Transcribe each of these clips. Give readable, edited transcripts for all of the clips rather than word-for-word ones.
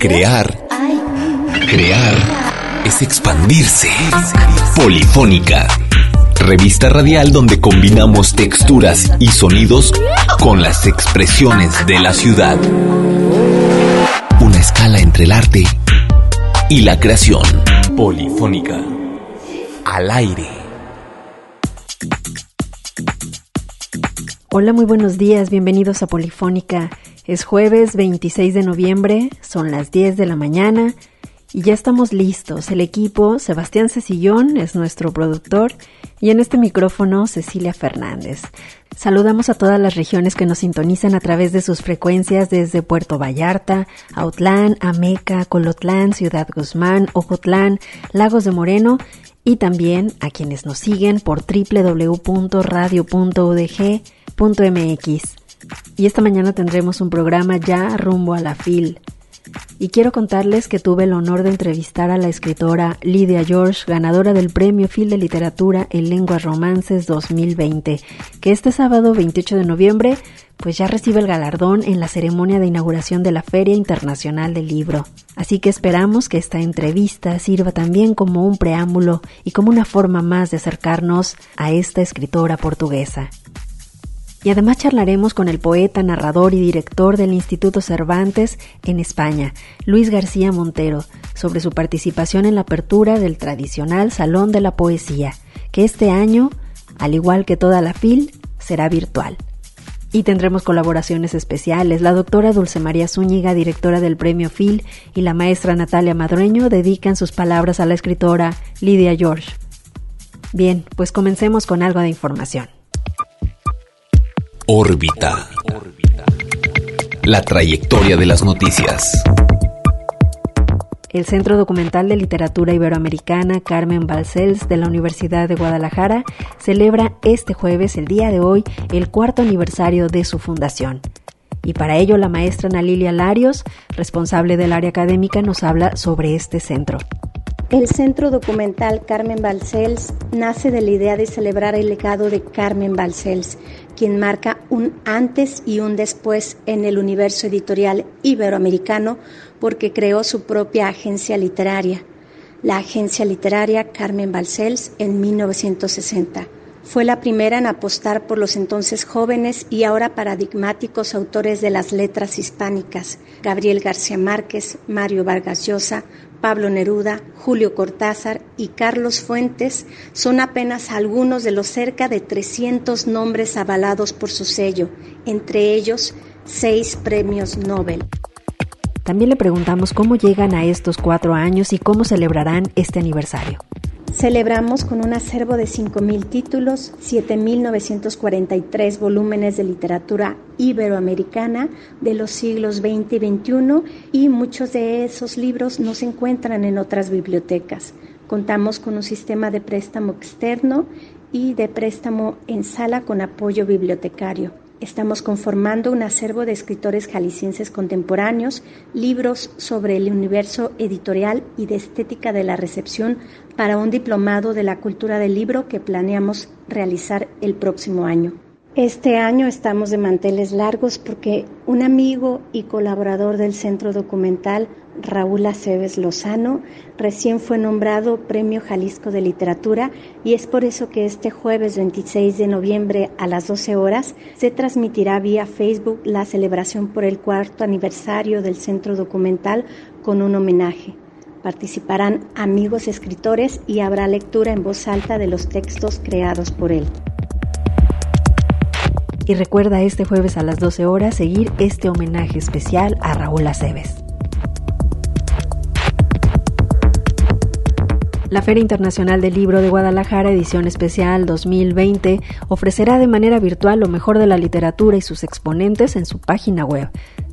Crear es expandirse. Polifónica, revista radial donde combinamos texturas y sonidos con las expresiones de la ciudad. Una escala entre el arte y la creación. Polifónica, al aire. Hola, muy buenos días, bienvenidos a Polifónica. Es jueves 26 de noviembre, son las 10 de la mañana y ya estamos listos. El equipo, Sebastián Cecillón es nuestro productor y en este micrófono Cecilia Fernández. Saludamos a todas las regiones que nos sintonizan a través de sus frecuencias desde Puerto Vallarta, Autlán, Ameca, Colotlán, Ciudad Guzmán, Ocotlán, Lagos de Moreno y también a quienes nos siguen por www.radio.udg.mx. Y esta mañana tendremos un programa ya rumbo a la FIL. Y quiero contarles que tuve el honor de entrevistar a la escritora Lydia George, ganadora del Premio FIL de Literatura en Lenguas Romances 2020, que este sábado 28 de noviembre pues ya recibe el galardón en la ceremonia de inauguración de la Feria Internacional del Libro. Así que esperamos que esta entrevista sirva también como un preámbulo y como una forma más de acercarnos a esta escritora portuguesa. Y además charlaremos con el poeta, narrador y director del Instituto Cervantes en España, Luis García Montero, sobre su participación en la apertura del tradicional Salón de la Poesía, que este año, al igual que toda la FIL, será virtual. Y tendremos colaboraciones especiales. La doctora Dulce María Zúñiga, directora del Premio FIL, y la maestra Natalia Madroño dedican sus palabras a la escritora Lydia George. Bien, pues comencemos con algo de información. Órbita. La trayectoria de las noticias. El Centro Documental de Literatura Iberoamericana Carmen Balcells de la Universidad de Guadalajara celebra este jueves, el día de hoy, el 4º aniversario de su fundación. Y para ello la maestra Ana Lilia Larios, responsable del área académica, nos habla sobre este centro. El Centro Documental Carmen Balcells nace de la idea de celebrar el legado de Carmen Balcells, quien marca un antes y un después en el universo editorial iberoamericano porque creó su propia agencia literaria, la Agencia Literaria Carmen Balcells, en 1960. Fue la primera en apostar por los entonces jóvenes y ahora paradigmáticos autores de las letras hispánicas, Gabriel García Márquez, Mario Vargas Llosa, Pablo Neruda, Julio Cortázar y Carlos Fuentes son apenas algunos de los cerca de 300 nombres avalados por su sello, entre ellos 6 premios Nobel. También le preguntamos cómo llegan a estos 4 años y cómo celebrarán este aniversario. Celebramos con un acervo de 5,000 títulos, 7,943 volúmenes de literatura iberoamericana de los siglos XX y XXI y muchos de esos libros no se encuentran en otras bibliotecas. Contamos con un sistema de préstamo externo y de préstamo en sala con apoyo bibliotecario. Estamos conformando un acervo de escritores jaliscienses contemporáneos, libros sobre el universo editorial y de estética de la recepción para un diplomado de la cultura del libro que planeamos realizar el próximo año. Este año estamos de manteles largos porque un amigo y colaborador del Centro Documental, Raúl Aceves Lozano, recién fue nombrado Premio Jalisco de Literatura y es por eso que este jueves 26 de noviembre a las 12 horas se transmitirá vía Facebook la celebración por el 4º aniversario del Centro Documental con un homenaje. Participarán amigos escritores y habrá lectura en voz alta de los textos creados por él. Y recuerda este jueves a las 12 horas seguir este homenaje especial a Raúl Aceves. La Feria Internacional del Libro de Guadalajara, edición especial 2020, ofrecerá de manera virtual lo mejor de la literatura y sus exponentes en su página web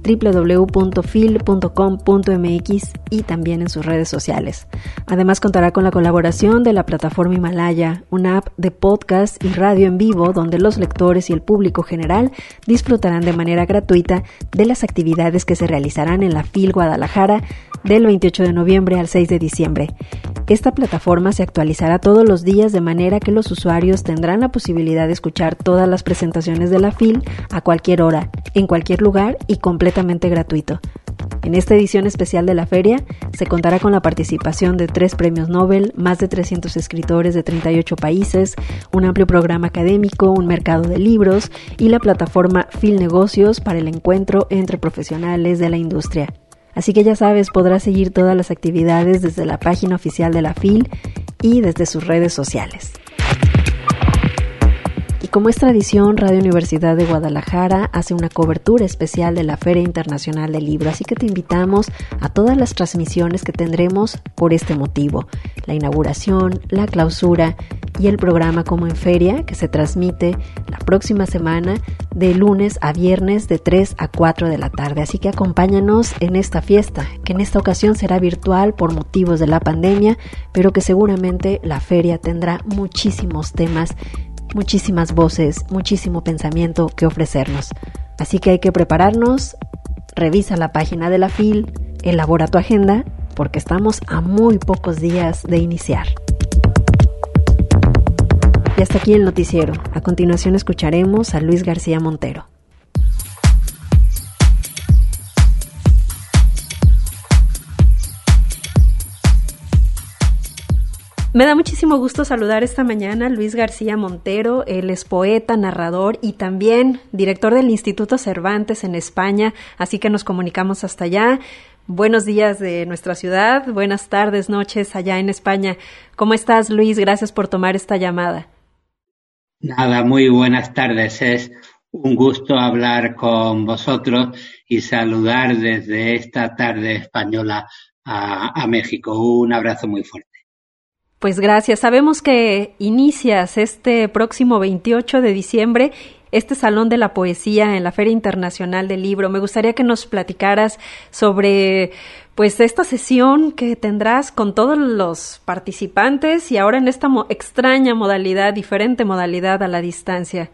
www.fil.com.mx y también en sus redes sociales. Además contará con la colaboración de la plataforma Himalaya, una app de podcast y radio en vivo donde los lectores y el público general disfrutarán de manera gratuita de las actividades que se realizarán en la FIL Guadalajara del 28 de noviembre al 6 de diciembre. Esta plataforma se actualizará todos los días de manera que los usuarios tendrán la posibilidad de escuchar todas las presentaciones de la FIL a cualquier hora, en cualquier lugar y completamente gratuito. En esta edición especial de la feria se contará con la participación de 3 premios Nobel, más de 300 escritores de 38 países, un amplio programa académico, un mercado de libros y la plataforma Fil Negocios para el encuentro entre profesionales de la industria. Así que ya sabes, podrás seguir todas las actividades desde la página oficial de la FIL y desde sus redes sociales. Y como es tradición, Radio Universidad de Guadalajara hace una cobertura especial de la Feria Internacional del Libro, así que te invitamos a todas las transmisiones que tendremos por este motivo: la inauguración, la clausura y el programa Como en Feria, que se transmite la próxima semana de lunes a viernes de 3 a 4 de la tarde. Así que acompáñanos en esta fiesta, que en esta ocasión será virtual por motivos de la pandemia, pero que seguramente la feria tendrá muchísimos temas, muchísimas voces, muchísimo pensamiento que ofrecernos. Así que hay que prepararnos, revisa la página de la FIL, elabora tu agenda, porque estamos a muy pocos días de iniciar. Y hasta aquí el noticiero. A continuación escucharemos a Luis García Montero. Me da muchísimo gusto saludar esta mañana a Luis García Montero. Él es poeta, narrador y también director del Instituto Cervantes en España, así que nos comunicamos hasta allá. Buenos días de nuestra ciudad, buenas tardes, noches allá en España. ¿Cómo estás, Luis? Gracias por tomar esta llamada. Nada, muy buenas tardes. Es un gusto hablar con vosotros y saludar desde esta tarde española a México. Un abrazo muy fuerte. Pues gracias. Sabemos que inicias este próximo 28 de diciembre este Salón de la Poesía en la Feria Internacional del Libro. Me gustaría que nos platicaras sobre pues esta sesión que tendrás con todos los participantes y ahora en esta extraña modalidad, diferente modalidad a la distancia.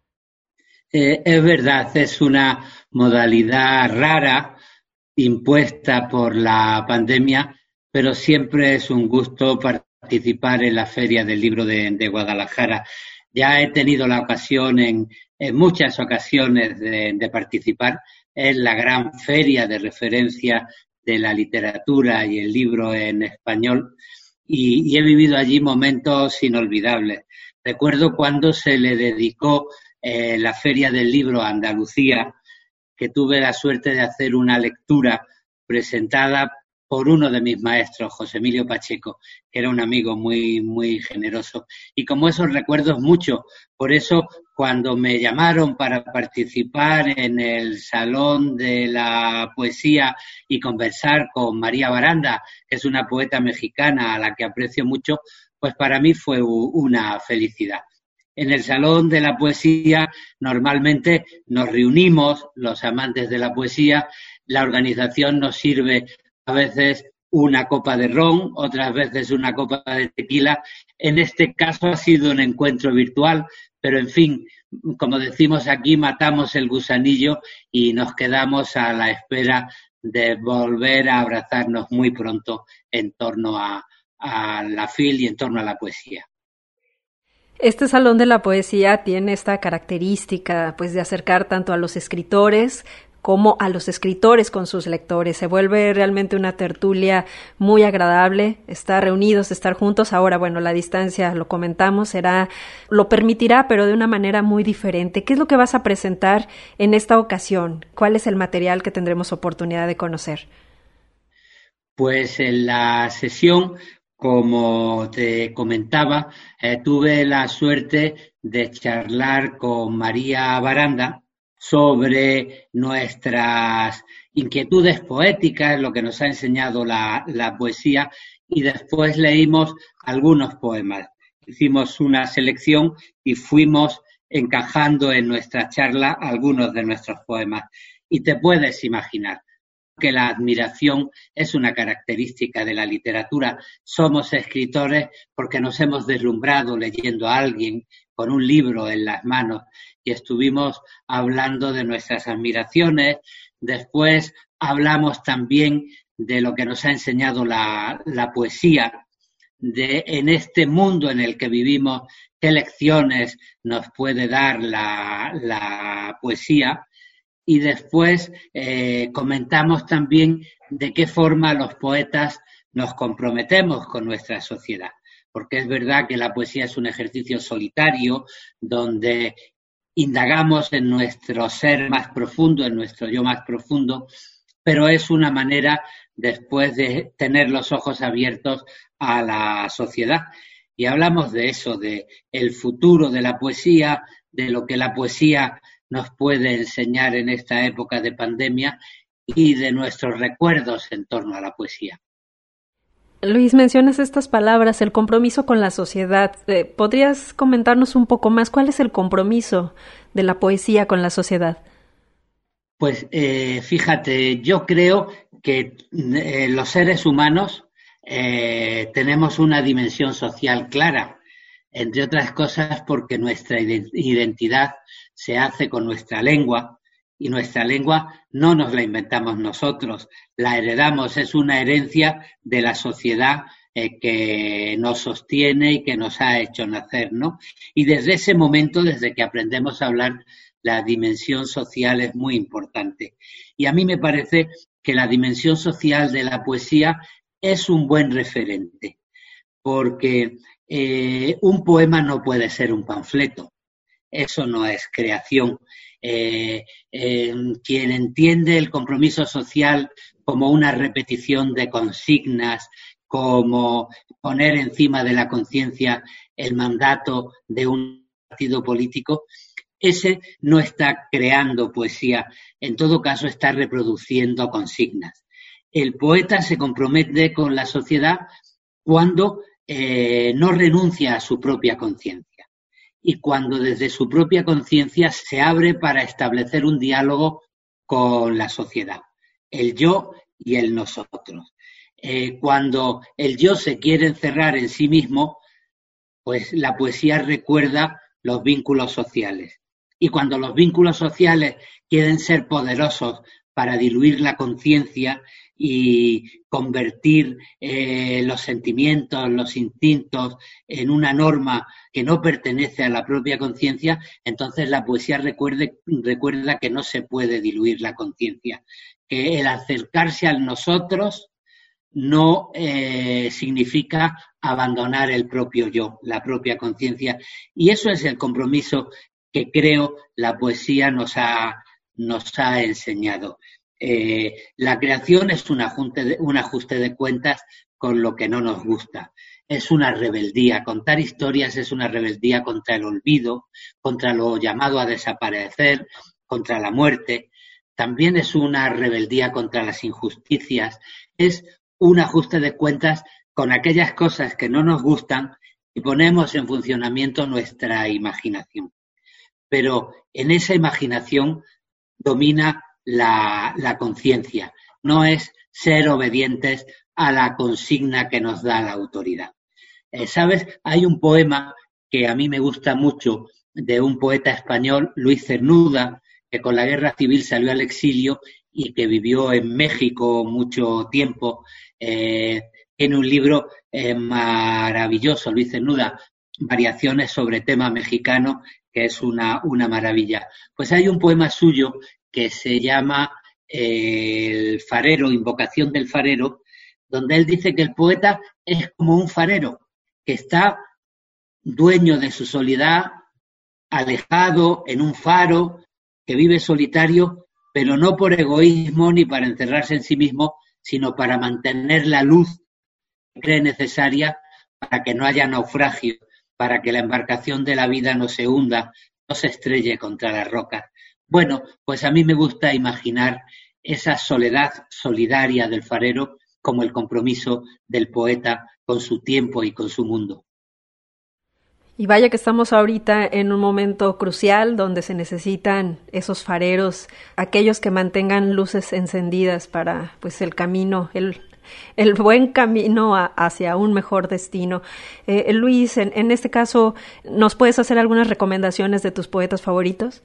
Es verdad, es una modalidad rara impuesta por la pandemia, pero siempre es un gusto participar en la Feria del Libro de Guadalajara. Ya he tenido la ocasión en muchas ocasiones de participar. Es la gran feria de referencia de la literatura y el libro en español y he vivido allí momentos inolvidables. Recuerdo cuando se le dedicó la Feria del Libro a Andalucía, que tuve la suerte de hacer una lectura presentada por uno de mis maestros, José Emilio Pacheco, que era un amigo muy, muy generoso. Y como esos recuerdos mucho, por eso cuando me llamaron para participar en el Salón de la Poesía y conversar con María Baranda, que es una poeta mexicana a la que aprecio mucho, pues para mí fue una felicidad. En el Salón de la Poesía normalmente nos reunimos los amantes de la poesía, la organización nos sirve a veces una copa de ron, otras veces una copa de tequila. En este caso ha sido un encuentro virtual, pero en fin, como decimos aquí, matamos el gusanillo y nos quedamos a la espera de volver a abrazarnos muy pronto en torno a la FIL y en torno a la poesía. Este Salón de la Poesía tiene esta característica, pues, de acercar tanto a los escritores como a los escritores con sus lectores. Se vuelve realmente una tertulia muy agradable, estar reunidos, estar juntos. Ahora, bueno, la distancia, lo comentamos, lo permitirá, pero de una manera muy diferente. ¿Qué es lo que vas a presentar en esta ocasión? ¿Cuál es el material que tendremos oportunidad de conocer? Pues en la sesión, como te comentaba, tuve la suerte de charlar con María Baranda sobre nuestras inquietudes poéticas, lo que nos ha enseñado la poesía, y después leímos algunos poemas. Hicimos una selección y fuimos encajando en nuestra charla algunos de nuestros poemas. Y te puedes imaginar que la admiración es una característica de la literatura. Somos escritores porque nos hemos deslumbrado leyendo a alguien con un libro en las manos y estuvimos hablando de nuestras admiraciones. Después hablamos también de lo que nos ha enseñado la poesía, de en este mundo en el que vivimos, qué lecciones nos puede dar la poesía. y después comentamos también de qué forma los poetas nos comprometemos con nuestra sociedad. Porque es verdad que la poesía es un ejercicio solitario donde indagamos en nuestro ser más profundo, en nuestro yo más profundo, pero es una manera después de tener los ojos abiertos a la sociedad. Y hablamos de eso, de el futuro de la poesía, de lo que la poesía nos puede enseñar en esta época de pandemia y de nuestros recuerdos en torno a la poesía. Luis, mencionas estas palabras, el compromiso con la sociedad. ¿Podrías comentarnos un poco más cuál es el compromiso de la poesía con la sociedad? Pues fíjate, yo creo que los seres humanos tenemos una dimensión social clara, entre otras cosas porque nuestra identidad se hace con nuestra lengua, y nuestra lengua no nos la inventamos nosotros, la heredamos, es una herencia de la sociedad que nos sostiene y que nos ha hecho nacer, ¿no? Y desde ese momento, desde que aprendemos a hablar, la dimensión social es muy importante. Y a mí me parece que la dimensión social de la poesía es un buen referente, porque un poema no puede ser un panfleto, eso no es creación. Quien entiende el compromiso social como una repetición de consignas, como poner encima de la conciencia el mandato de un partido político, ese no está creando poesía, en todo caso está reproduciendo consignas. El poeta se compromete con la sociedad cuando no renuncia a su propia conciencia y cuando desde su propia conciencia se abre para establecer un diálogo con la sociedad, el yo y el nosotros. Cuando el yo se quiere encerrar en sí mismo, pues la poesía recuerda los vínculos sociales. Y cuando los vínculos sociales quieren ser poderosos para diluir la conciencia y convertir los sentimientos, los instintos en una norma que no pertenece a la propia conciencia, entonces la poesía recuerda que no se puede diluir la conciencia, que el acercarse al nosotros no significa abandonar el propio yo, la propia conciencia, y eso es el compromiso que creo la poesía nos ha enseñado. La creación es un ajuste de cuentas con lo que no nos gusta. Es una rebeldía. Contar historias es una rebeldía contra el olvido, contra lo llamado a desaparecer, contra la muerte. También es una rebeldía contra las injusticias. Es un ajuste de cuentas con aquellas cosas que no nos gustan y ponemos en funcionamiento nuestra imaginación. Pero en esa imaginación domina la conciencia, no es ser obedientes a la consigna que nos da la autoridad. ¿Sabes? Hay un poema que a mí me gusta mucho de un poeta español, Luis Cernuda, que con la guerra civil salió al exilio y que vivió en México mucho tiempo. Tiene un libro maravilloso, Luis Cernuda, Variaciones sobre tema mexicano, que es una maravilla. Pues hay un poema suyo que se llama El farero, Invocación del farero, donde él dice que el poeta es como un farero que está dueño de su soledad, alejado en un faro, que vive solitario, pero no por egoísmo ni para encerrarse en sí mismo, sino para mantener la luz que cree necesaria para que no haya naufragio, para que la embarcación de la vida no se hunda, no se estrelle contra las rocas. Bueno, pues a mí me gusta imaginar esa soledad solidaria del farero como el compromiso del poeta con su tiempo y con su mundo. Y vaya que estamos ahorita en un momento crucial donde se necesitan esos fareros, aquellos que mantengan luces encendidas para pues el camino, el buen camino hacia un mejor destino. Luis, en este caso, ¿nos puedes hacer algunas recomendaciones de tus poetas favoritos?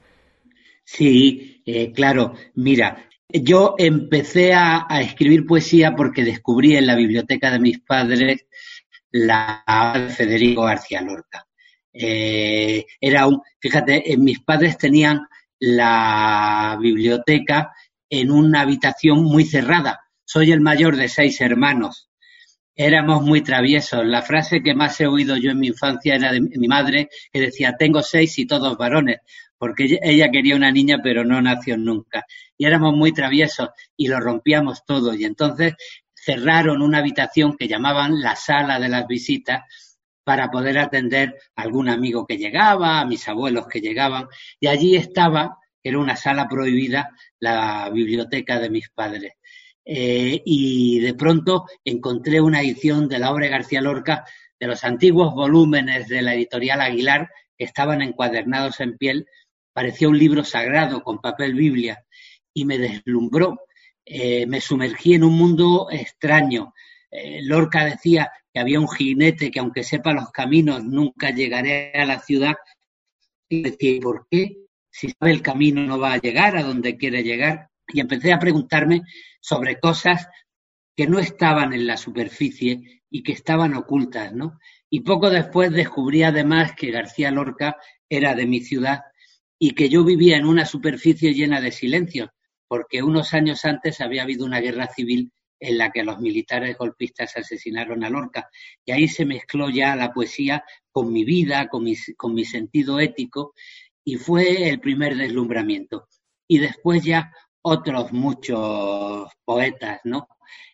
Sí, claro. Mira, yo empecé a escribir poesía porque descubrí en la biblioteca de mis padres la de Federico García Lorca. Fíjate, mis padres tenían la biblioteca en una habitación muy cerrada. Soy el mayor de 6 hermanos. Éramos muy traviesos. La frase que más he oído yo en mi infancia era de mi madre, que decía, tengo 6 y todos varones, porque ella quería una niña, pero no nació nunca. Y éramos muy traviesos y lo rompíamos todo. Y entonces cerraron una habitación que llamaban la sala de las visitas para poder atender a algún amigo que llegaba, a mis abuelos que llegaban. Y allí estaba, era una sala prohibida, la biblioteca de mis padres. Y de pronto encontré una edición de la obra de García Lorca, de los antiguos volúmenes de la editorial Aguilar, que estaban encuadernados en piel. Parecía un libro sagrado con papel Biblia y me deslumbró. Me sumergí en un mundo extraño. Lorca decía que había un jinete que aunque sepa los caminos nunca llegaré a la ciudad. Y decía, ¿por qué? Si sabe el camino no va a llegar a donde quiere llegar. Y empecé a preguntarme sobre cosas que no estaban en la superficie y que estaban ocultas, ¿no? Y poco después descubrí además que García Lorca era de mi ciudad y que yo vivía en una superficie llena de silencios, porque unos años antes había habido una guerra civil en la que los militares golpistas asesinaron a Lorca. Y ahí se mezcló ya la poesía con mi vida, con mi sentido ético, y fue el primer deslumbramiento. Y después ya otros muchos poetas, ¿no?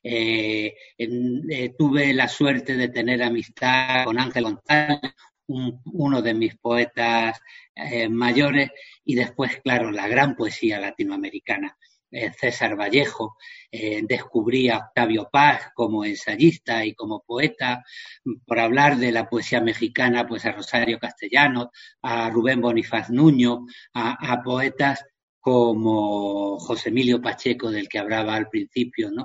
Tuve la suerte de tener amistad con Ángel González, uno de mis poetas mayores, y después, claro, la gran poesía latinoamericana. César Vallejo, descubrí a Octavio Paz como ensayista y como poeta. Por hablar de la poesía mexicana, pues a Rosario Castellanos, a Rubén Bonifaz Nuño, a poetas como José Emilio Pacheco, del que hablaba al principio, ¿no?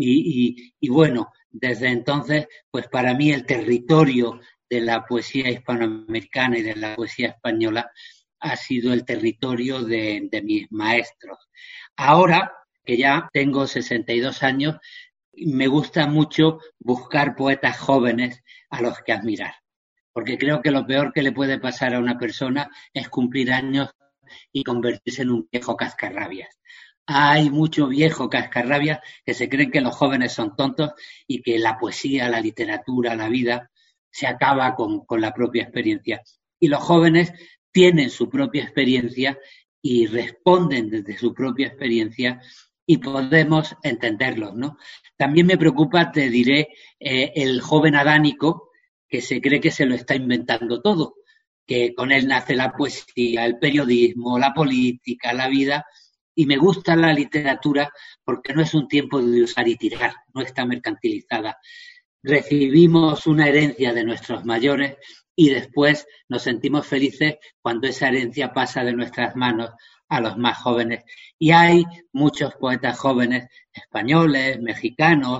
Y bueno, desde entonces, pues para mí el territorio de la poesía hispanoamericana y de la poesía española ha sido el territorio de mis maestros. Ahora, que ya tengo 62 años, me gusta mucho buscar poetas jóvenes a los que admirar, porque creo que lo peor que le puede pasar a una persona es cumplir años y convertirse en un viejo cascarrabias. Hay mucho viejo cascarrabias que se creen que los jóvenes son tontos y que la poesía, la literatura, la vida se acaba con la propia experiencia. Y los jóvenes tienen su propia experiencia y responden desde su propia experiencia y podemos entenderlos, ¿no? También me preocupa, te diré, el joven adánico que se cree que se lo está inventando todo, que con él nace la poesía, el periodismo, la política, la vida, y me gusta la literatura porque no es un tiempo de usar y tirar, no está mercantilizada. Recibimos una herencia de nuestros mayores y después nos sentimos felices cuando esa herencia pasa de nuestras manos a los más jóvenes. Y hay muchos poetas jóvenes, españoles, mexicanos,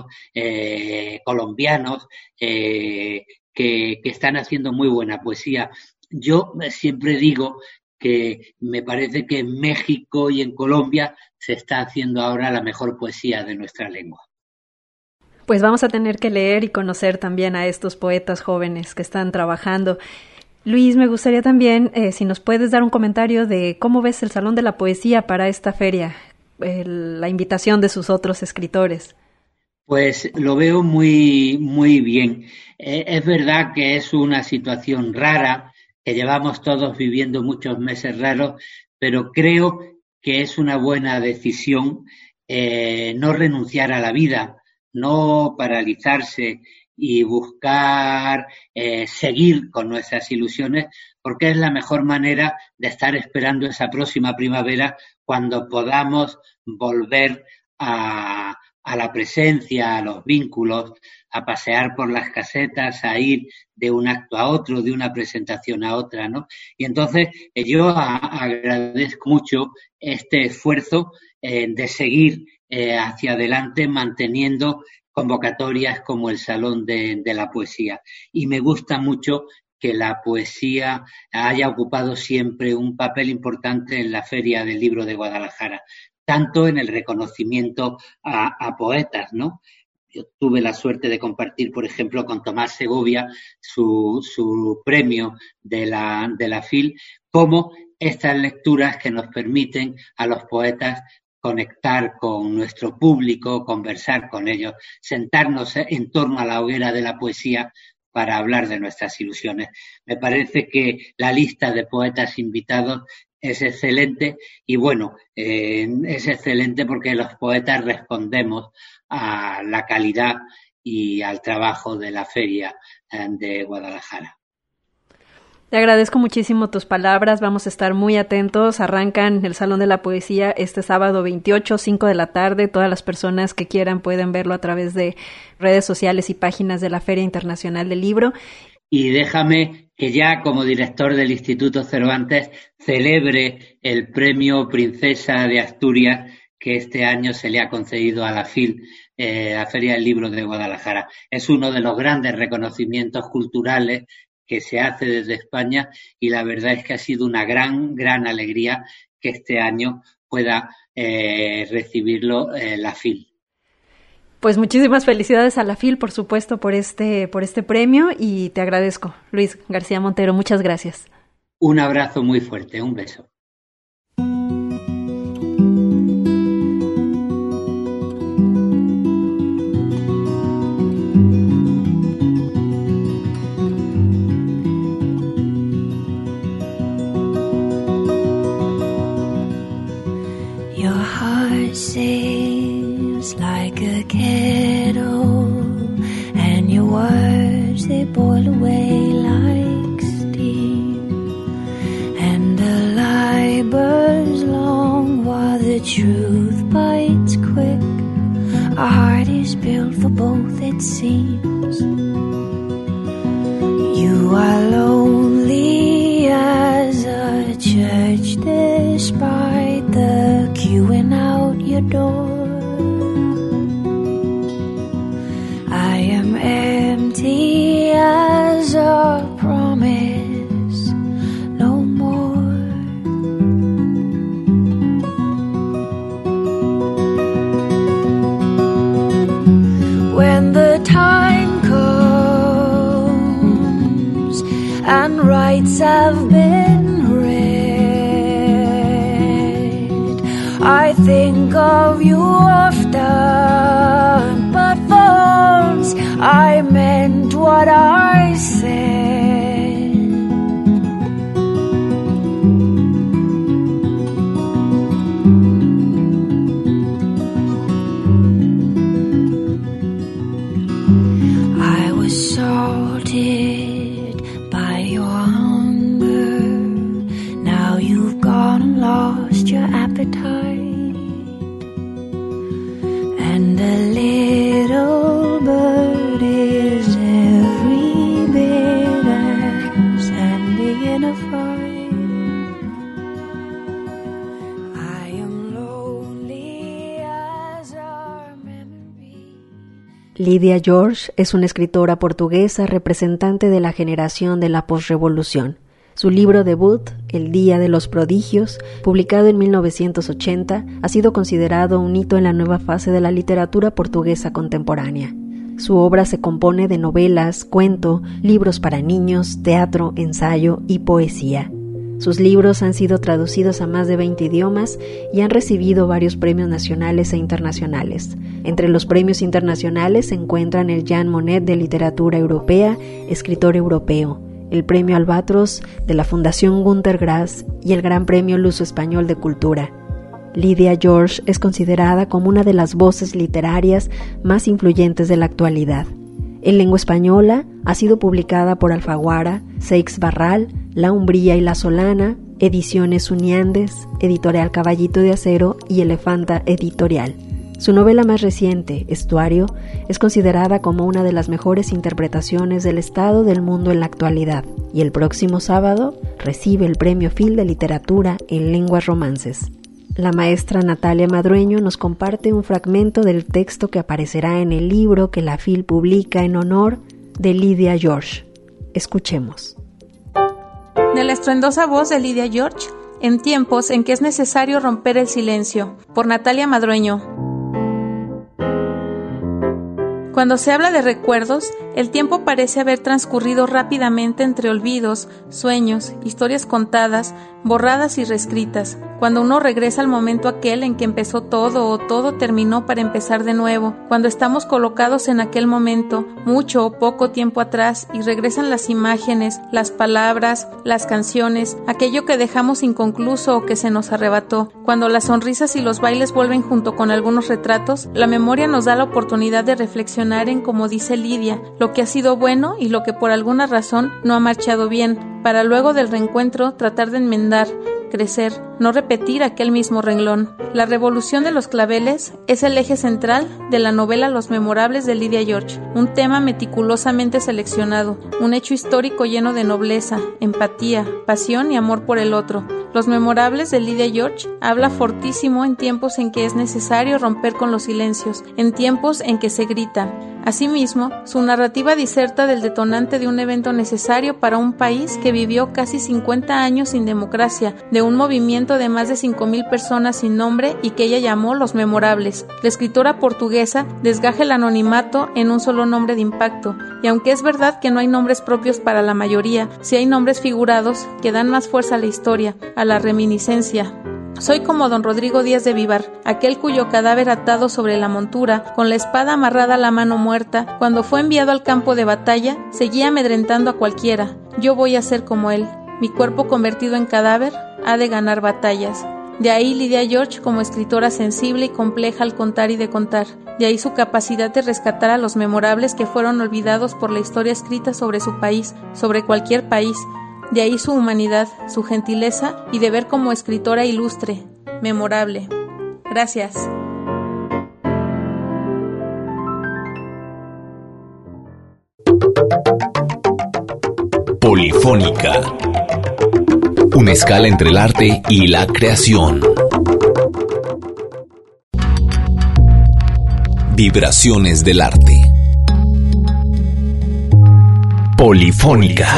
colombianos, que están haciendo muy buena poesía. Yo siempre digo que me parece que en México y en Colombia se está haciendo ahora la mejor poesía de nuestra lengua. Pues vamos a tener que leer y conocer también a estos poetas jóvenes que están trabajando. Luis, me gustaría también, si nos puedes dar un comentario de cómo ves el Salón de la Poesía para esta feria, la invitación de sus otros escritores. Pues lo veo muy, muy bien. Es verdad que es una situación rara, que llevamos todos viviendo muchos meses raros, pero creo que es una buena decisión no renunciar a la vida, no paralizarse y buscar seguir con nuestras ilusiones, porque es la mejor manera de estar esperando esa próxima primavera cuando podamos volver a la presencia, a los vínculos, a pasear por las casetas, a ir de un acto a otro, de una presentación a otra, ¿no? Y entonces yo agradezco mucho este esfuerzo de seguir hacia adelante manteniendo convocatorias como el Salón de la Poesía. Y me gusta mucho que la poesía haya ocupado siempre un papel importante en la Feria del Libro de Guadalajara, tanto en el reconocimiento a poetas, ¿no? Yo tuve la suerte de compartir, por ejemplo, con Tomás Segovia su premio de la FIL, como estas lecturas que nos permiten a los poetas conectar con nuestro público, conversar con ellos, sentarnos en torno a la hoguera de la poesía para hablar de nuestras ilusiones. Me parece que la lista de poetas invitados es excelente y bueno, es excelente porque los poetas respondemos a la calidad y al trabajo de la Feria de Guadalajara. Te agradezco muchísimo tus palabras, vamos a estar muy atentos. Arrancan el Salón de la Poesía este sábado 28, 5 de la tarde. Todas las personas que quieran pueden verlo a través de redes sociales y páginas de la Feria Internacional del Libro. Y déjame que ya como director del Instituto Cervantes celebre el premio Princesa de Asturias que este año se le ha concedido a la FIL, la Feria del Libro de Guadalajara. Es uno de los grandes reconocimientos culturales que se hace desde España y la verdad es que ha sido una gran alegría que este año pueda recibirlo la FIL. Pues muchísimas felicidades a la FIL, por supuesto, por este premio y te agradezco. Luis García Montero, muchas gracias. Un abrazo muy fuerte, un beso. Sings like a kettle, and your words they boil away like steam, and the lie burns long while the truth bites quick. Our heart is built for both, it seems. You are lonely as a church despite the queuing out your door. I am empty as a promise, no more. When the time comes and rights have been read, I think of you often, but for once I meant what I said. I was salted by your hunger. Now you've gone and lost your appetite. And a little bird is every bit as handy in a fight. I am lonely as our memory. Lydia George es una escritora portuguesa representante de la generación de la posrevolución. Su libro debut, El Día de los Prodigios, publicado en 1980, ha sido considerado un hito en la nueva fase de la literatura portuguesa contemporánea. Su obra se compone de novelas, cuento, libros para niños, teatro, ensayo y poesía. Sus libros han sido traducidos a más de 20 idiomas y han recibido varios premios nacionales e internacionales. Entre los premios internacionales se encuentran el Jean Monnet de Literatura Europea, Escritor Europeo, el Premio Albatros de la Fundación Günter Grass y el Gran Premio Luso Español de Cultura. Lydia George es considerada como una de las voces literarias más influyentes de la actualidad. En lengua española ha sido publicada por Alfaguara, Seix Barral, La Umbría y La Solana, Ediciones Uniandes, Editorial Caballito de Acero y Elefanta Editorial. Su novela más reciente, Estuario, es considerada como una de las mejores interpretaciones del estado del mundo en la actualidad y el próximo sábado recibe el Premio Phil de Literatura en Lenguas Romances. La maestra Natalia Madrueño nos comparte un fragmento del texto que aparecerá en el libro que la Phil publica en honor de Lydia George. Escuchemos. De la estruendosa voz de Lydia George, en tiempos en que es necesario romper el silencio, por Natalia Madrueño. Cuando se habla de recuerdos, el tiempo parece haber transcurrido rápidamente entre olvidos, sueños, historias contadas, borradas y reescritas. Cuando uno regresa al momento aquel en que empezó todo o todo terminó para empezar de nuevo, cuando estamos colocados en aquel momento, mucho o poco tiempo atrás, y regresan las imágenes, las palabras, las canciones, aquello que dejamos inconcluso o que se nos arrebató. Cuando las sonrisas y los bailes vuelven junto con algunos retratos, la memoria nos da la oportunidad de reflexionar en, como dice Lidia, lo que ha sido bueno y lo que por alguna razón no ha marchado bien, para luego del reencuentro tratar de enmendar, crecer, no repetir aquel mismo renglón. La revolución de los claveles es el eje central de la novela Los Memorables de Lydia George, un tema meticulosamente seleccionado, un hecho histórico lleno de nobleza, empatía, pasión y amor por el otro. Los Memorables de Lydia George habla fortísimo en tiempos en que es necesario romper con los silencios, en tiempos en que se grita. Asimismo, su narrativa diserta del detonante de un evento necesario para un país que vivió casi 50 años sin democracia, de un movimiento de más de 5,000 personas sin nombre y que ella llamó Los Memorables. La escritora portuguesa desgaja el anonimato en un solo nombre de impacto, y aunque es verdad que no hay nombres propios para la mayoría, sí hay nombres figurados que dan más fuerza a la historia, a la reminiscencia. Soy como don Rodrigo Díaz de Vivar, aquel cuyo cadáver atado sobre la montura, con la espada amarrada a la mano muerta, cuando fue enviado al campo de batalla, seguía amedrentando a cualquiera. Yo voy a ser como él. Mi cuerpo convertido en cadáver ha de ganar batallas. De ahí Lydia George como escritora sensible y compleja al contar y de contar. De ahí su capacidad de rescatar a los memorables que fueron olvidados por la historia escrita sobre su país, sobre cualquier país. De ahí su humanidad, su gentileza y deber como escritora ilustre, memorable. Gracias. Polifónica. Una escala entre el arte y la creación. Vibraciones del arte. Polifónica.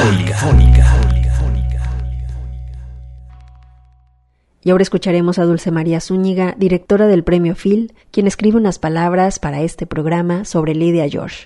Y ahora escucharemos a Dulce María Zúñiga, directora del Premio Phil, quien escribe unas palabras para este programa sobre Lydia George.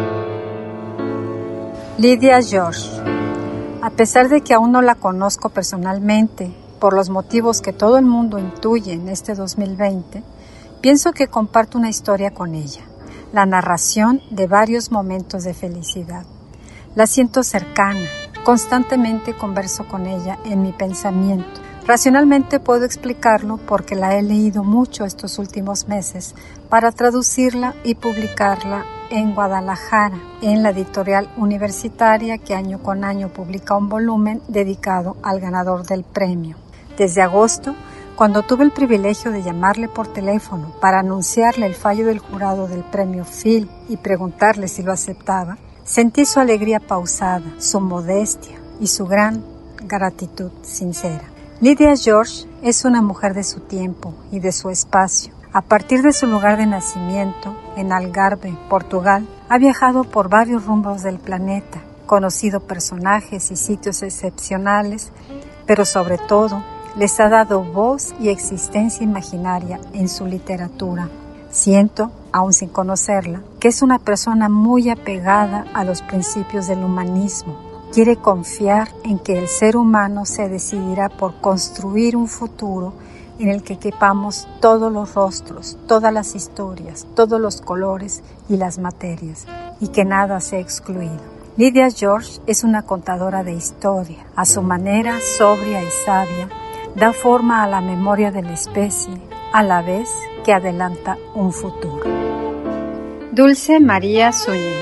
Lydia George. A pesar de que aún no la conozco personalmente, por los motivos que todo el mundo intuye en este 2020, pienso que comparto una historia con ella, la narración de varios momentos de felicidad. La siento cercana, constantemente converso con ella en mi pensamiento. Racionalmente puedo explicarlo porque la he leído mucho estos últimos meses para traducirla y publicarla en Guadalajara, en la editorial universitaria que año con año publica un volumen dedicado al ganador del premio. Desde agosto, cuando tuve el privilegio de llamarle por teléfono para anunciarle el fallo del jurado del Premio Phil y preguntarle si lo aceptaba, sentí su alegría pausada, su modestia y su gran gratitud sincera. Lydia George es una mujer de su tiempo y de su espacio. A partir de su lugar de nacimiento, en Algarve, Portugal, ha viajado por varios rumbos del planeta, conocido personajes y sitios excepcionales, pero sobre todo les ha dado voz y existencia imaginaria en su literatura. Siento, aún sin conocerla, que es una persona muy apegada a los principios del humanismo. Quiere confiar en que el ser humano se decidirá por construir un futuro en el que quepamos todos los rostros, todas las historias, todos los colores y las materias, y que nada sea excluido. Lydia George es una contadora de historia. A su manera sobria y sabia, da forma a la memoria de la especie, a la vez que adelanta un futuro. Dulce María Zúñiga.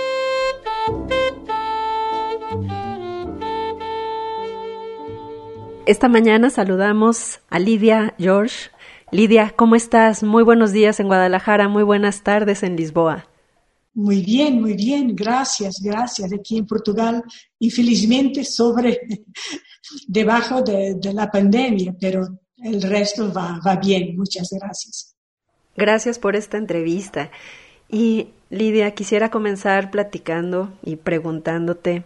Esta mañana saludamos a Lydia George. Lydia, ¿cómo estás? Muy buenos días en Guadalajara, muy buenas tardes en Lisboa. Muy bien, gracias. Aquí en Portugal, infelizmente debajo de la pandemia, pero el resto va bien, muchas gracias. Gracias por esta entrevista. Y Lydia, quisiera comenzar platicando y preguntándote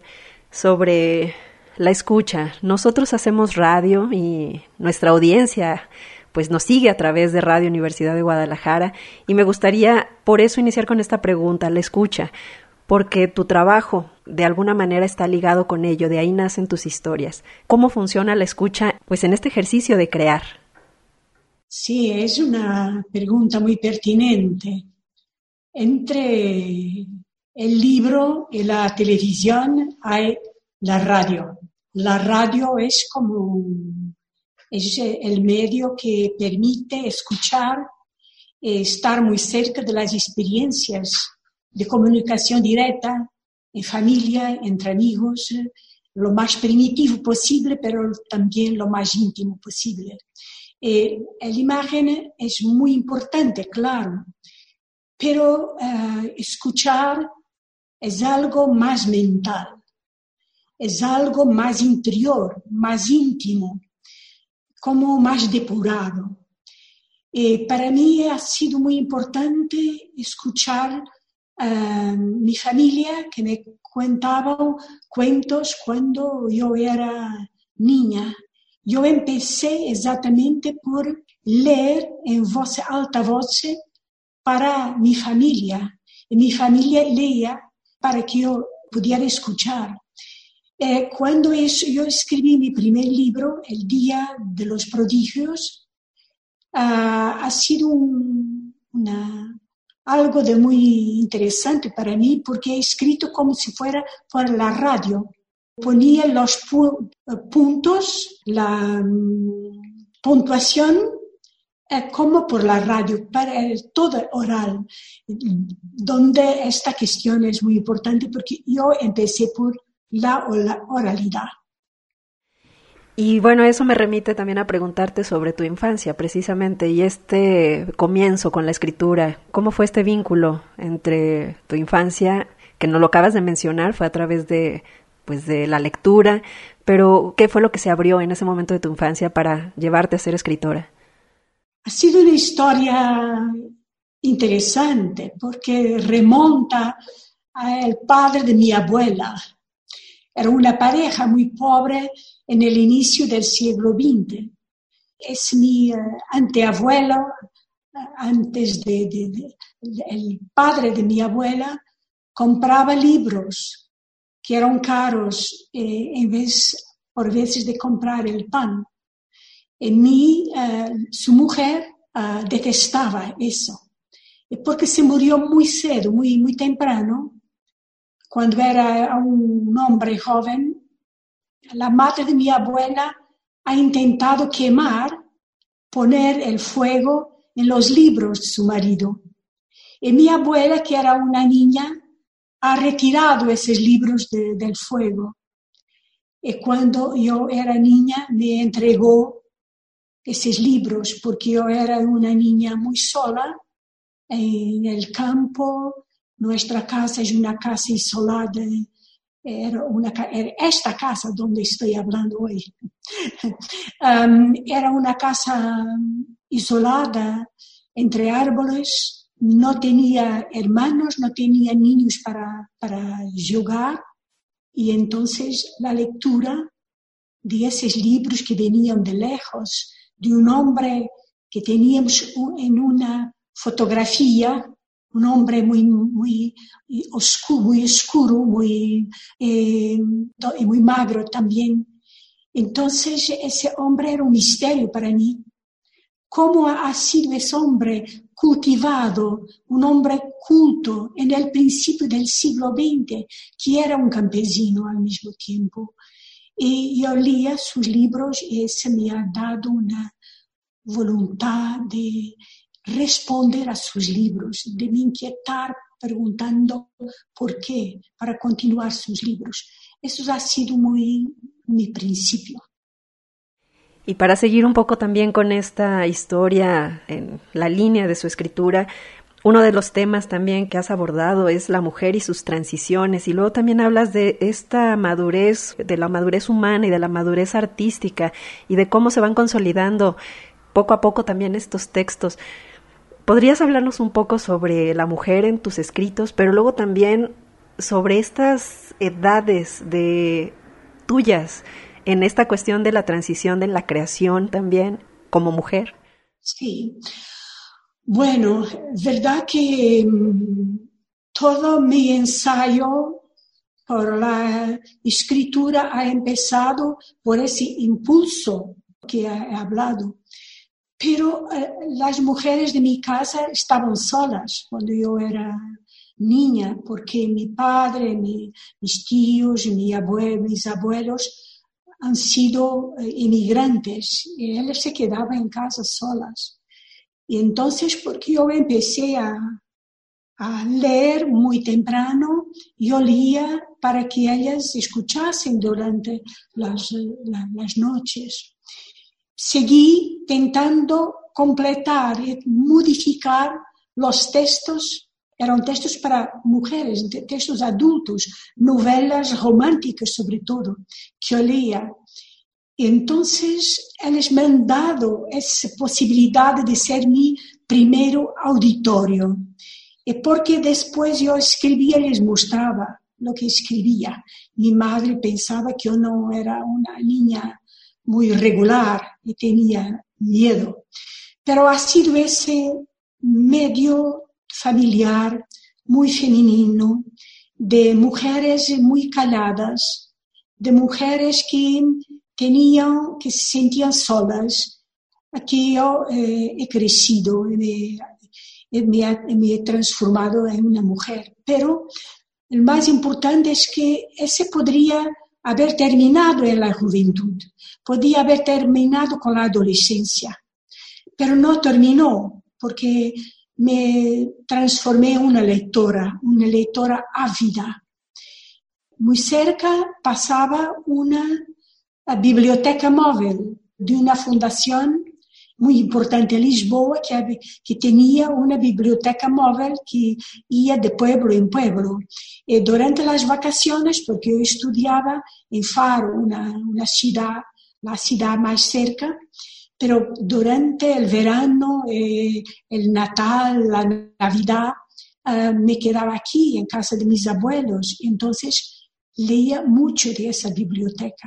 sobre la escucha. Nosotros hacemos radio y nuestra audiencia pues nos sigue a través de Radio Universidad de Guadalajara, y me gustaría por eso iniciar con esta pregunta, la escucha, porque tu trabajo de alguna manera está ligado con ello, de ahí nacen tus historias. ¿Cómo funciona la escucha pues en este ejercicio de crear? Sí, es una pregunta muy pertinente. Entre el libro y la televisión hay la radio. La radio es el medio que permite escuchar, estar muy cerca de las experiencias de comunicación directa, en familia, entre amigos, lo más primitivo posible, pero también lo más íntimo posible. La imagen es muy importante, claro, pero escuchar es algo más mental, es algo más interior, más íntimo, como más depurado. Para mí ha sido muy importante escuchar a mi familia que me contaba cuentos cuando yo era niña. Yo empecé exactamente por leer en voz alta para mi familia. Y mi familia leía para que yo pudiera escuchar. Cuando yo escribí mi primer libro, El Día de los Prodigios, ha sido algo de muy interesante para mí porque he escrito como si fuera por la radio. Ponía los puntos, la puntuación como por la radio, para todo oral, donde esta cuestión es muy importante porque yo empecé por la oralidad. Y bueno, eso me remite también a preguntarte sobre tu infancia, precisamente, y este comienzo con la escritura. ¿Cómo fue este vínculo entre tu infancia, que no lo acabas de mencionar, fue a través de la lectura, pero qué fue lo que se abrió en ese momento de tu infancia para llevarte a ser escritora? Ha sido una historia interesante porque remonta al padre de mi abuela. Era una pareja muy pobre en el inicio del siglo XX. Es mi anteabuelo, antes el padre de mi abuela, compraba libros que eran caros por veces de comprar el pan. Su mujer detestaba eso, porque se murió muy cedo, muy, muy temprano. Cuando era un hombre joven, la madre de mi abuela ha intentado poner el fuego en los libros de su marido. Y mi abuela, que era una niña, ha retirado esos libros del fuego. Y cuando yo era niña, me entregó esos libros, porque yo era una niña muy sola en el campo. Nuestra casa es una casa isolada, era esta casa donde estoy hablando hoy. Era una casa isolada entre árboles, no tenía hermanos, no tenía niños para jugar, y entonces la lectura de esos libros que venían de lejos, de un hombre que teníamos en una fotografía, un hombre muy oscuro, muy magro también. Entonces ese hombre era un misterio para mí. ¿Cómo ha sido ese hombre cultivado, un hombre culto en el principio del siglo XX, que era un campesino al mismo tiempo? Y yo leía sus libros y eso me ha dado una voluntad de responder a sus libros, de me inquietar preguntando por qué, para continuar sus libros. Eso ha sido mi principio. Y para seguir un poco también con esta historia en la línea de su escritura, uno de los temas también que has abordado es la mujer y sus transiciones, y luego también hablas de esta madurez, de la madurez humana y de la madurez artística, y de cómo se van consolidando poco a poco también estos textos. ¿Podrías hablarnos un poco sobre la mujer en tus escritos, pero luego también sobre estas edades tuyas en esta cuestión de la transición, de la creación también como mujer? Sí. Bueno, verdad que todo mi ensayo por la escritura ha empezado por ese impulso que he hablado. Pero las mujeres de mi casa estaban solas cuando yo era niña, porque mi padre, mis tíos, mis abuelos han sido inmigrantes y ellos se quedaban en casa solas. Y entonces, porque yo empecé a leer muy temprano, yo leía para que ellas escuchasen durante las noches. Seguí intentando completar y modificar los textos, eran textos para mujeres, textos adultos, novelas románticas sobre todo, que yo leía. Y entonces, ellos me han dado esa posibilidad de ser mi primero auditorio. Y porque después yo escribía y les mostraba lo que escribía. Mi madre pensaba que yo no era una niña muy regular y tenía miedo. Pero ha sido ese medio familiar muy femenino, de mujeres muy calladas, de mujeres que se sentían solas, que yo he crecido y me he transformado en una mujer. Pero el más importante es que ese podría haber terminado en la juventud, podía haber terminado con la adolescencia, pero no terminó porque me transformé en una lectora ávida. Muy cerca pasaba una biblioteca móvil de una fundación muy importante en Lisboa, que tenía una biblioteca móvil que ia de pueblo en pueblo. Y durante las vacaciones, porque yo estudiaba en Faro, una ciudad, la ciudad más cerca, pero durante el verano, el Natal, la Navidad, me quedaba aquí en casa de mis abuelos. Entonces leía mucho de esa biblioteca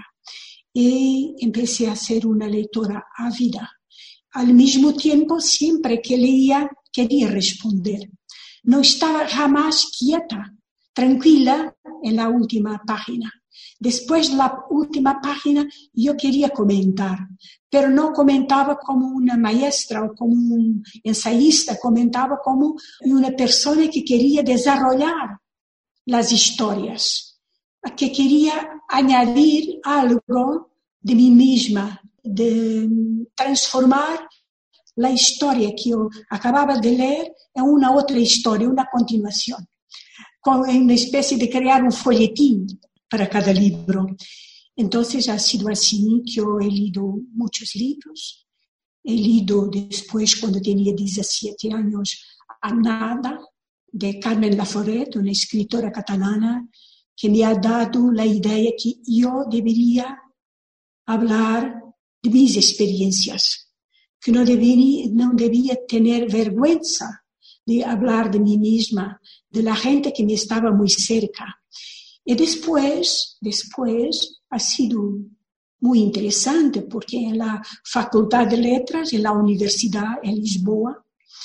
y empecé a ser una lectora ávida. Al mismo tiempo, siempre que leía, quería responder. No estaba jamás quieta, tranquila en la última página. Después de la última página, yo quería comentar, pero no comentaba como una maestra o como un ensayista, comentaba como una persona que quería desarrollar las historias, que quería añadir algo de mí misma, de transformar la historia que yo acababa de leer en una otra historia, una continuación, en una especie de crear un folletín para cada libro. Entonces ha sido así que yo he leído muchos libros. He leído después, cuando tenía 17 años, A Nada, de Carmen Laforet, una escritora catalana, que me ha dado la idea que yo debería hablar de mis experiencias, que no debía tener vergüenza de hablar de mí misma, de la gente que me estaba muy cerca. Y después ha sido muy interesante porque en la Facultad de Letras, en la Universidad en Lisboa,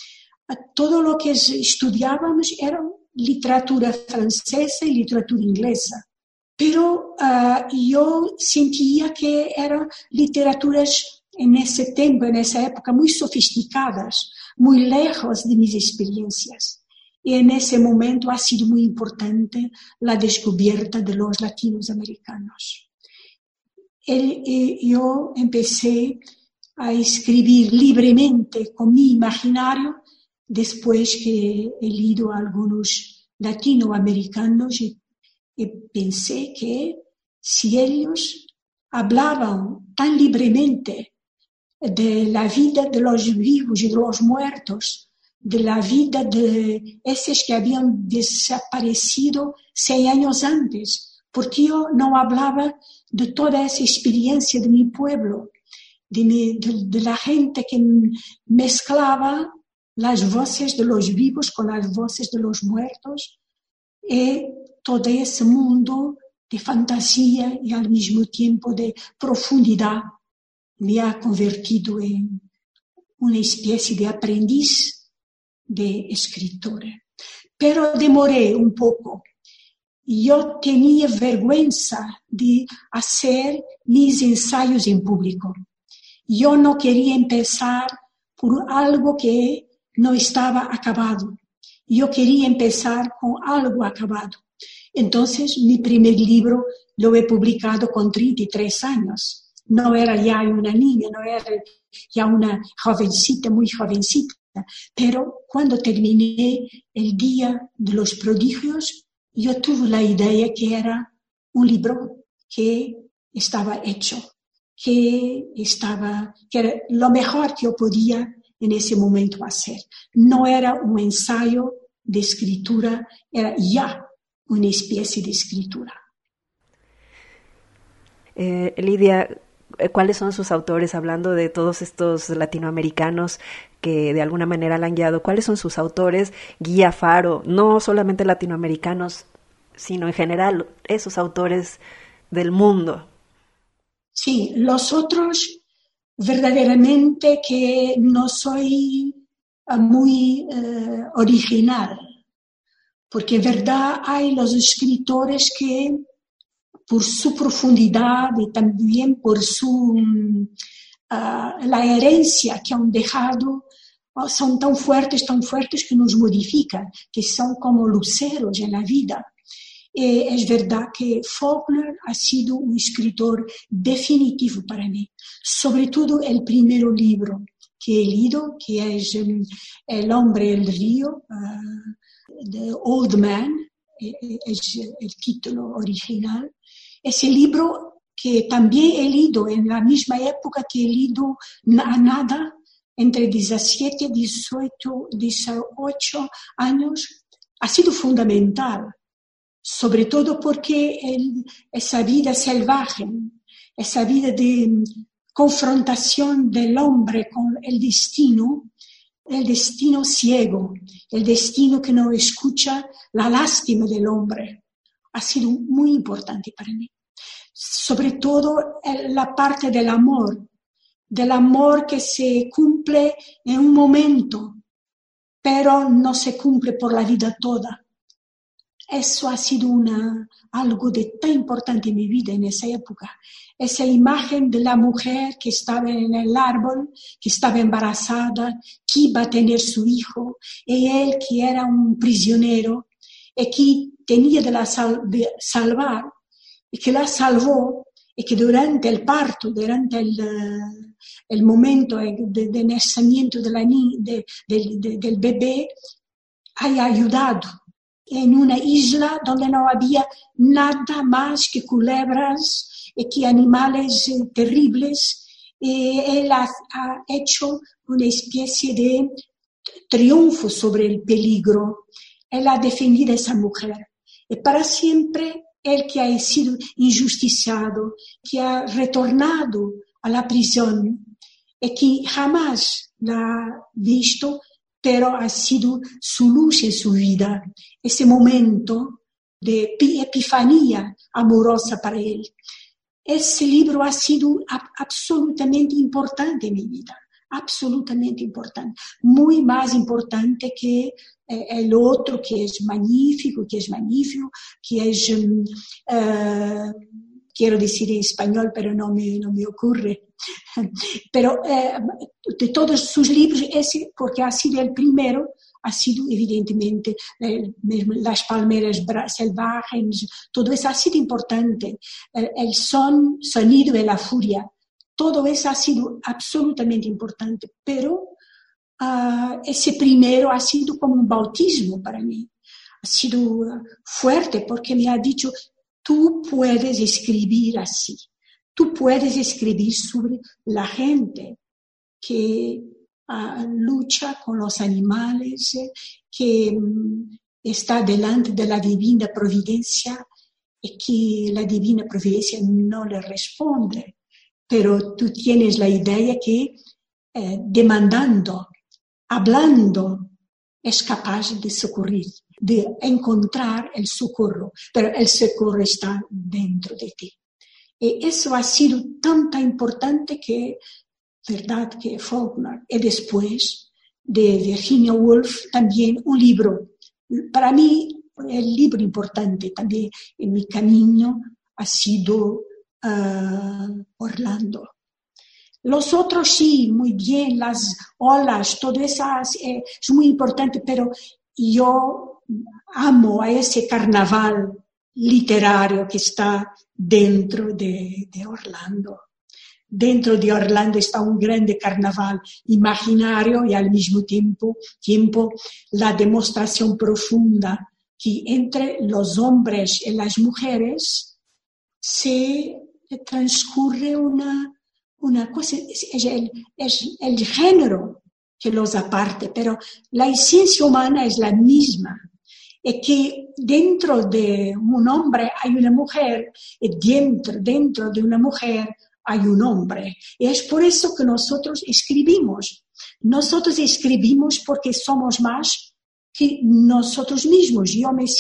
todo lo que estudiábamos era literatura francesa y literatura inglesa. Pero yo sentía que eran literaturas en ese tiempo, en esa época, muy sofisticadas, muy lejos de mis experiencias. Y en ese momento ha sido muy importante la descubierta de los latinos americanos. Yo empecé a escribir libremente con mi imaginario después que he leído a algunos latinoamericanos y pensé que si ellos hablaban tan libremente de la vida de los vivos y de los muertos, de la vida de esos que habían desaparecido 6 años antes, porque yo no hablaba de toda esa experiencia de mi pueblo, de la gente que mezclaba las voces de los vivos con las voces de los muertos, y todo ese mundo de fantasía y al mismo tiempo de profundidad me ha convertido en una especie de aprendiz de escritora. Pero demoré un poco. Yo tenía vergüenza de hacer mis ensayos en público. Yo no quería empezar por algo que no estaba acabado. Yo quería empezar con algo acabado. Entonces, mi primer libro lo he publicado con 33 años. No era ya una niña, no era ya una jovencita, muy jovencita. Pero cuando terminé El Día de los Prodigios, yo tuve la idea que era un libro que estaba hecho, que era lo mejor que yo podía en ese momento hacer. No era un ensayo de escritura, era ya una especie de escritura. Lidia, ¿cuáles son sus autores? Hablando de todos estos latinoamericanos que de alguna manera la han guiado, ¿cuáles son sus autores guía faro? No solamente latinoamericanos, sino en general esos autores del mundo. Sí, los otros verdaderamente que no soy muy original, porque en verdad hay los escritores que por su profundidad y también por la herencia que han dejado, son tan fuertes que nos modifican, que son como luceros en la vida. Es verdad que Faulkner ha sido un escritor definitivo para mí, sobre todo el primer libro que he leído, que es El hombre del río, The Old Man, es el título original. Ese libro que también he leído en la misma época que he leído a Nada, entre 17 y 18 años, ha sido fundamental, sobre todo porque esa vida salvaje, esa vida de confrontación del hombre con el destino ciego, el destino que no escucha la lástima del hombre, ha sido muy importante para mí. Sobre todo la parte del amor que se cumple en un momento, pero no se cumple por la vida toda. Eso ha sido algo de tan importante en mi vida en esa época. Esa imagen de la mujer que estaba en el árbol, que estaba embarazada, que iba a tener su hijo, y él que era un prisionero, y que tenía de salvar, y que la salvó, y que durante el parto, durante el momento de nacimiento del bebé, haya ayudado. En una isla donde no había nada más que culebras y que animales terribles, él ha hecho una especie de triunfo sobre el peligro. Él ha defendido a esa mujer. Y para siempre, él que ha sido injusticiado, que ha retornado a la prisión y que jamás la ha visto, pero ha sido su luz en su vida, ese momento de epifanía amorosa para él. Ese libro ha sido absolutamente importante en mi vida, absolutamente importante, muy más importante que el otro que es magnífico, que es quiero decir en español, pero no me ocurre. Pero de todos sus libros, ese, porque ha sido el primero, ha sido evidentemente Las palmeras salvajes, todo eso ha sido importante. El sonido de la furia, todo eso ha sido absolutamente importante. Pero ese primero ha sido como un bautismo para mí. Ha sido fuerte porque me ha dicho, tú puedes escribir así. Tú puedes escribir sobre la gente que lucha con los animales, que está delante de la divina providencia y que la divina providencia no le responde. Pero tú tienes la idea que demandando, hablando, es capaz de socorrer, de encontrar el socorro, pero el socorro está dentro de ti. Y eso ha sido tan importante que verdad que Faulkner. Y después de Virginia Woolf también un libro. Para mí el libro importante también en mi camino ha sido Orlando. Los otros sí, muy bien, las olas, todo eso es muy importante, pero yo amo a ese carnaval literario que está dentro de Orlando. Dentro de Orlando está un grande carnaval imaginario y al mismo tiempo la demostración profunda que entre los hombres y las mujeres se transcurre una cosa, es el género que los aparte, pero la esencia humana es la misma. Y que dentro de un hombre hay una mujer, y dentro de una mujer hay un hombre. Y es por eso que nosotros escribimos. Nosotros escribimos porque somos más que nosotros mismos.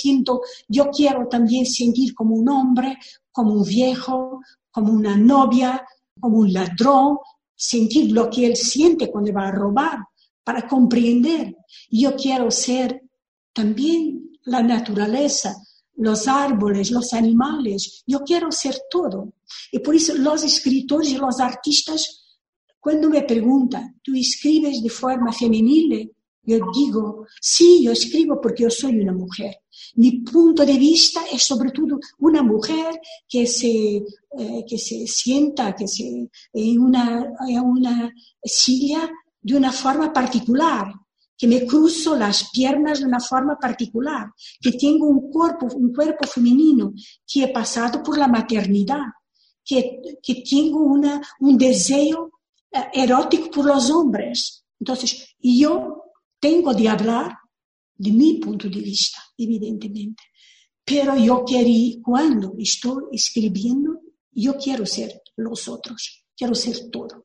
Yo quiero también sentir como un hombre, como un viejo, como una novia, como un ladrón, sentir lo que él siente cuando va a robar, para comprender. Yo quiero ser también la naturaleza, los árboles, los animales. Yo quiero ser todo. Y por eso los escritores y los artistas, cuando me preguntan, ¿tú escribes de forma femenina? Yo digo, sí, yo escribo porque yo soy una mujer. Mi punto de vista es sobre todo una mujer que se sienta en una silla de una forma particular, que me cruzo las piernas de una forma particular, que tengo un cuerpo femenino, que he pasado por la maternidad, que tengo un deseo erótico por los hombres. Entonces, yo tengo de hablar de mi punto de vista, evidentemente. Pero cuando estoy escribiendo, yo quiero ser los otros, quiero ser todo.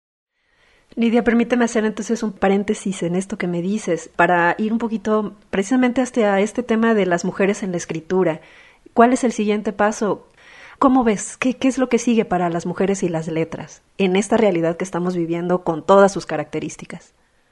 Lidia, permíteme hacer entonces un paréntesis en esto que me dices, para ir un poquito precisamente hasta este tema de las mujeres en la escritura. ¿Cuál es el siguiente paso? ¿Cómo ves? ¿Qué es lo que sigue para las mujeres y las letras en esta realidad que estamos viviendo con todas sus características?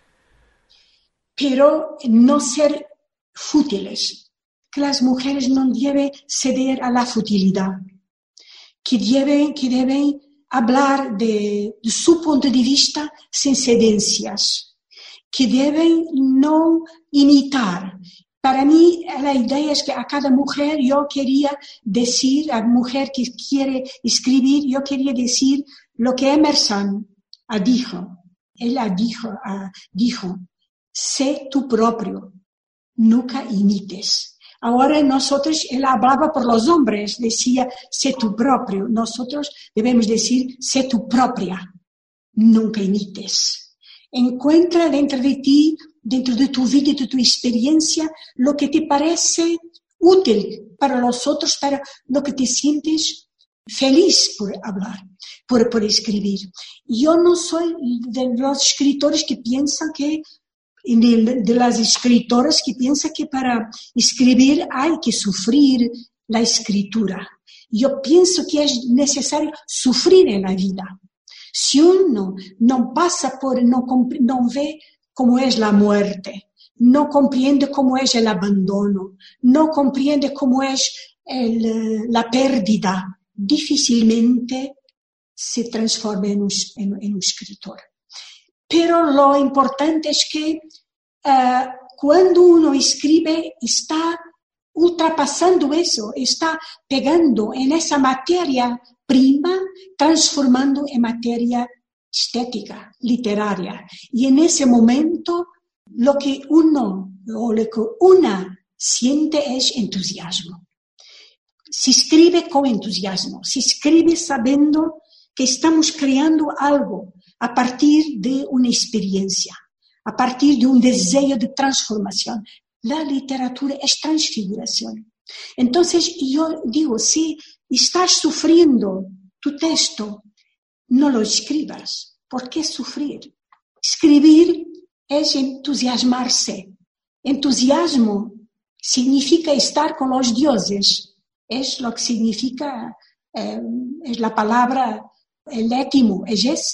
Pero no ser fútiles, que las mujeres no deben ceder a la futilidad, que deben hablar de su punto de vista sin cedencias, que deben no imitar. Para mí la idea es que a cada mujer yo quería decir, a mujer que quiere escribir, yo quería decir lo que Emerson dijo. Él dijo, sé tú propio, nunca imites. Ahora nosotros, él hablaba por los hombres, decía, sé tú propio. Nosotros debemos decir, sé tú propia, nunca imites. Encuentra dentro de ti, dentro de tu vida y de tu experiencia, lo que te parece útil para los otros, para lo que te sientes feliz por hablar, por escribir. Yo no soy de los escritores que piensan que de las escritoras que piensan que para escribir hay que sufrir la escritura. Yo pienso que es necesario sufrir en la vida. Si uno no pasa no ve cómo es la muerte, no comprende cómo es el abandono, no comprende cómo es la pérdida, difícilmente se transforma en un escritor. Pero lo importante es que cuando uno escribe está ultrapasando eso, está pegando en esa materia prima, transformando en materia estética, literaria. Y en ese momento lo que una siente es entusiasmo. Se escribe con entusiasmo, se escribe sabiendo que estamos creando algo a partir de una experiencia, a partir de un deseo de transformación. La literatura es transfiguración. Entonces yo digo, si estás sufriendo tu texto, no lo escribas. ¿Por qué sufrir? Escribir es entusiasmarse. Entusiasmo significa estar con los dioses. Es lo que significa, es la palabra, el étimo, es ese.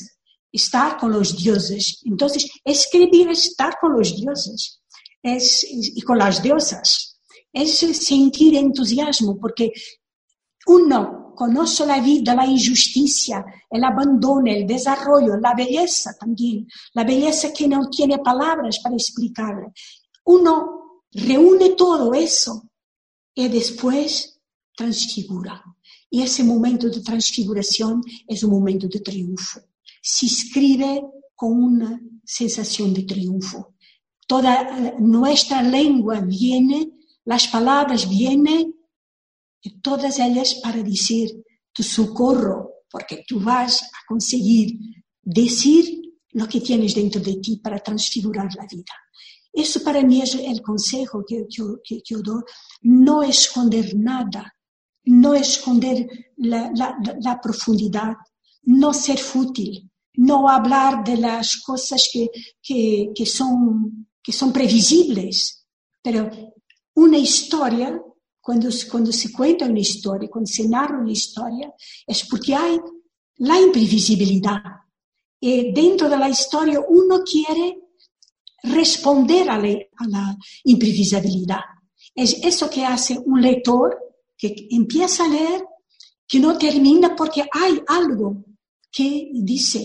estar con los dioses. Entonces, escribir es estar con los dioses y con las diosas. Es sentir entusiasmo, porque uno conoce la vida, la injusticia, el abandono, el desarrollo, la belleza también, la belleza que no tiene palabras para explicarla. Uno reúne todo eso y después transfigura. Y ese momento de transfiguración es un momento de triunfo. Se escribe con una sensación de triunfo. Toda nuestra lengua viene, las palabras vienen, y todas ellas para decir tu socorro, porque tú vas a conseguir decir lo que tienes dentro de ti para transfigurar la vida. Eso para mí es el consejo que yo doy. No esconder nada, no esconder la profundidad, no ser fútil, no hablar de las cosas que son previsibles. Pero una historia, cuando se cuenta una historia, cuando se narra una historia, es porque hay la imprevisibilidad. Y dentro de la historia uno quiere responder a la imprevisibilidad. Es eso que hace un lector que empieza a leer, que no termina porque hay algo que dice,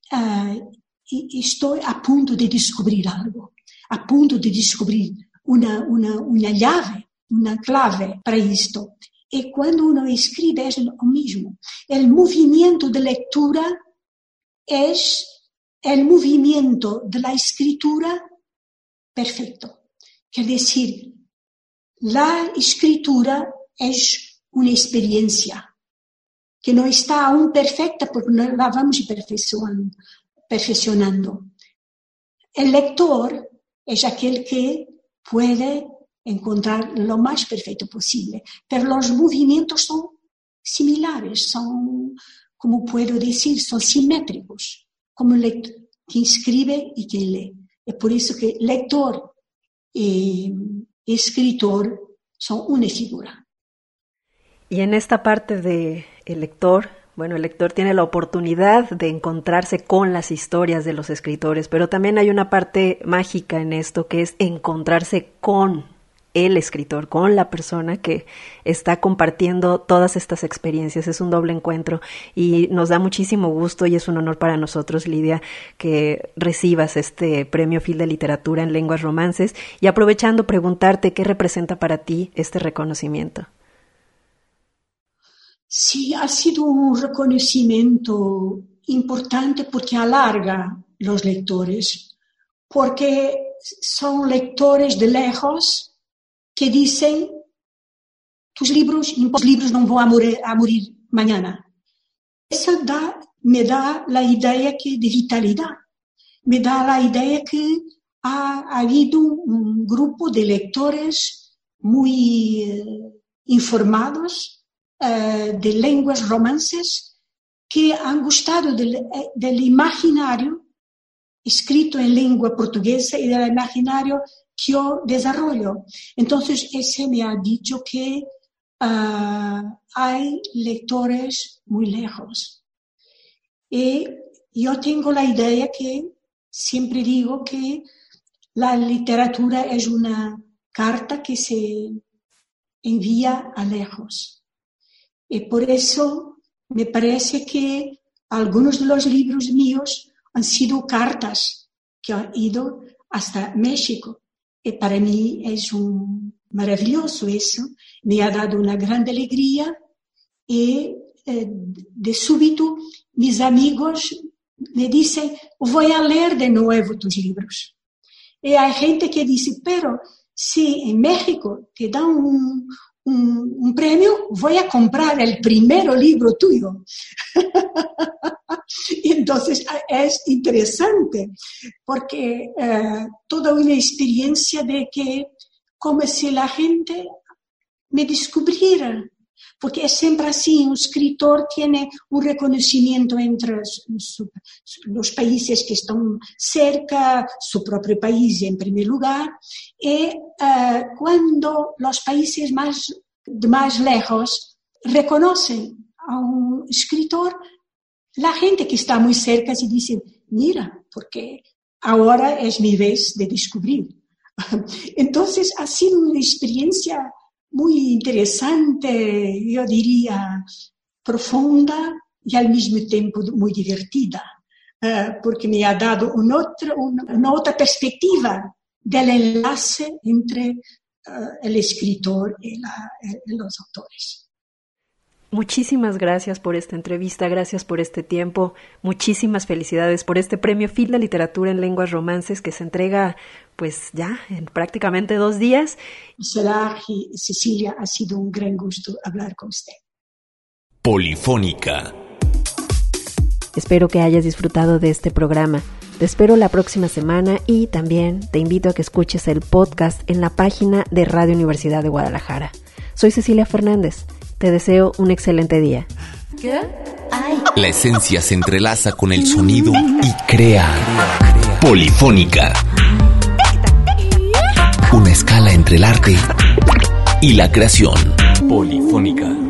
estoy a punto de descubrir algo, a punto de descubrir una llave, una clave para esto. Y cuando uno escribe es lo mismo. El movimiento de lectura es el movimiento de la escritura perfecto. Quiere decir, la escritura es una experiencia que no está aún perfecta porque no la vamos perfeccionando. El lector es aquel que puede encontrar lo más perfecto posible, pero los movimientos son similares, son, como puedo decir, son simétricos, como el lector, quien escribe y quien lee. Es por eso que lector y escritor son una figura. Y en esta parte de el lector, bueno, el lector tiene la oportunidad de encontrarse con las historias de los escritores, pero también hay una parte mágica en esto, que es encontrarse con el escritor, con la persona que está compartiendo todas estas experiencias. Es un doble encuentro y nos da muchísimo gusto y es un honor para nosotros, Lidia, que recibas este Premio Fil de Literatura en Lenguas Romances, y aprovechando preguntarte qué representa para ti este reconocimiento. Sí, ha sido un reconocimiento importante porque alarga los lectores, porque son lectores de lejos que dicen, tus libros no van a morir mañana. Eso me da la idea de vitalidad, me da la idea que ha habido un grupo de lectores muy informados, de lenguas romances, que han gustado del imaginario escrito en lengua portuguesa y del imaginario que yo desarrollo. Entonces, ese me ha dicho que hay lectores muy lejos. Y yo tengo la idea que siempre digo que la literatura es una carta que se envía a lejos. Y por eso me parece que algunos de los libros míos han sido cartas que han ido hasta México. Y para mí es maravilloso eso. Me ha dado una gran alegría y de súbito mis amigos me dicen, voy a leer de nuevo tus libros. Y hay gente que dice, pero si en México te dan un premio, voy a comprar el primer libro tuyo. Y entonces es interesante porque toda una experiencia de que como si la gente me descubriera, porque es siempre así, un escritor tiene un reconocimiento entre los países que están cerca, su propio país en primer lugar, y cuando los países más lejos reconocen a un escritor, la gente que está muy cerca se dice, mira, porque ahora es mi vez de descubrir. Entonces ha sido una experiencia muy interesante, yo diría profunda y al mismo tiempo muy divertida, porque me ha dado una otra perspectiva del enlace entre el escritor y los autores. Muchísimas gracias por esta entrevista, gracias por este tiempo, muchísimas felicidades por este premio Fil de Literatura en Lenguas Romances que se entrega pues ya en prácticamente 2 días. Solar y Cecilia, ha sido un gran gusto hablar con usted. Polifónica. Espero que hayas disfrutado de este programa. Te espero la próxima semana y también te invito a que escuches el podcast en la página de Radio Universidad de Guadalajara. Soy Cecilia Fernández. Te deseo un excelente día. ¿Qué? La esencia se entrelaza con el sonido y crea Polifónica. Una escala entre el arte y la creación. Polifónica.